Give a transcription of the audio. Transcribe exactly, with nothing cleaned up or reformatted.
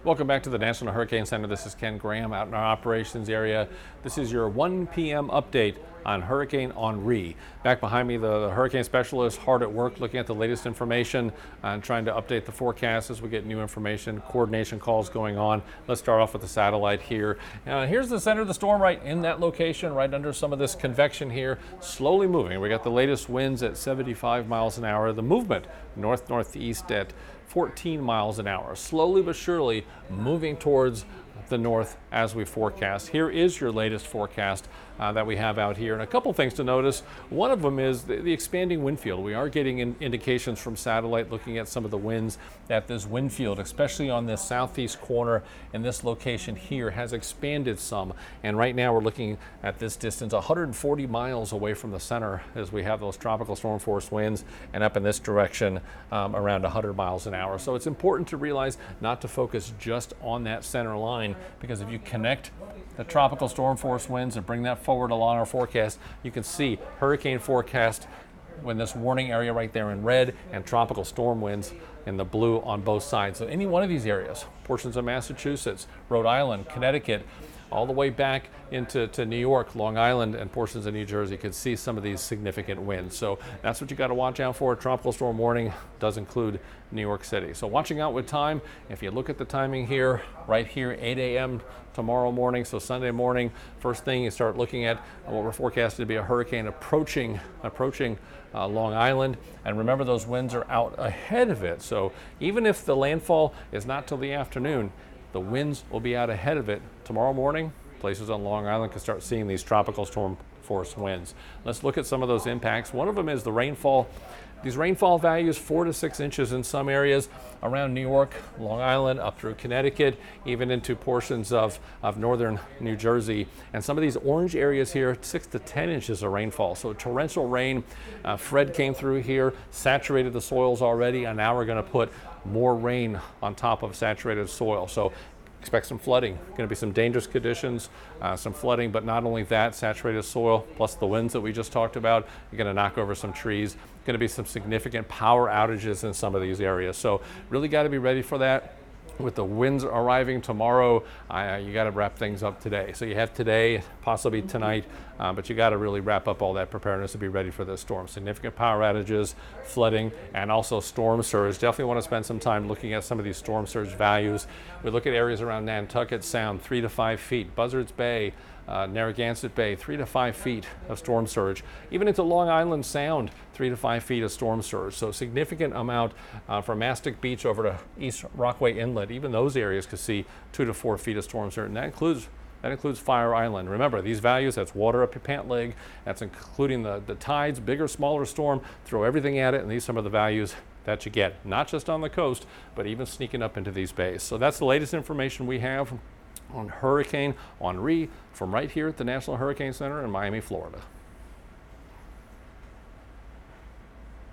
Welcome back to the National Hurricane Center. This is Ken Graham out in our operations area. This is your one p m update on Hurricane Henri. Back behind me, the, the hurricane specialist hard at work looking at the latest information and trying to update the forecast as we get new information, coordination calls going on. Let's start off with the satellite here. Uh, here's the center of the storm right in that location, right under some of this convection here, slowly moving. We got the latest winds at seventy-five miles an hour. The movement north-northeast at fourteen miles an hour, slowly but surely moving towards the north as we forecast. Here is your latest forecast uh, that we have out here. And a couple things to notice. One of them is the, the expanding wind field. We are getting in indications from satellite looking at some of the winds that this wind field, especially on this southeast corner in this location here, has expanded some. And right now we're looking at this distance one hundred forty miles away from the center as we have those tropical storm force winds, and up in this direction um, around one hundred miles an hour. So it's important to realize not to focus just on that center line, because if you connect the tropical storm force winds and bring that forward along our forecast, you can see hurricane forecast when this warning area right there in red and tropical storm winds in the blue on both sides. So any one of these areas, portions of Massachusetts, Rhode Island, Connecticut, all the way back into to New York, Long Island, and portions of New Jersey could see some of these significant winds. So that's what you got to watch out for. Tropical storm warning does include New York City. So watching out with time. If you look at the timing here, right here, eight a m tomorrow morning, so Sunday morning, first thing you start looking at what we're forecasted to be a hurricane approaching, approaching uh, Long Island. And remember, those winds are out ahead of it. So even if the landfall is not till the afternoon, the winds will be out ahead of it tomorrow morning. Places on Long Island can start seeing these tropical storm force winds. Let's look at some of those impacts. One of them is the rainfall. These rainfall values, four to six inches in some areas around New York, Long Island, up through Connecticut, even into portions of, of northern New Jersey. And some of these orange areas here, six to ten inches of rainfall. So torrential rain. Uh, Fred came through here, saturated the soils already, and now we're going to put more rain on top of saturated soil. So expect some flooding. Going to be some dangerous conditions, uh, some flooding, but not only that, saturated soil plus the winds that we just talked about, you're going to knock over some trees. Going to be some significant power outages in some of these areas. So really got to be ready for that. With the winds arriving tomorrow, uh, you got to wrap things up today. So you have today, possibly tonight, uh, but you got to really wrap up all that preparedness to be ready for this storm. Significant power outages, flooding, and also storm surge. Definitely want to spend some time looking at some of these storm surge values. We look at areas around Nantucket Sound, three to five feet, Buzzards Bay, Uh, Narragansett Bay, three to five feet of storm surge. Even into Long Island Sound, three to five feet of storm surge. So significant amount uh, from Mastic Beach over to East Rockaway Inlet. Even those areas could see two to four feet of storm surge, and that includes that includes Fire Island. Remember, these values, that's water up your pant leg. That's including the, the tides, bigger, smaller storm. Throw everything at it, and these are some of the values that you get, not just on the coast, but even sneaking up into these bays. So that's the latest information we have on Hurricane Henri from right here at the National Hurricane Center in Miami, Florida.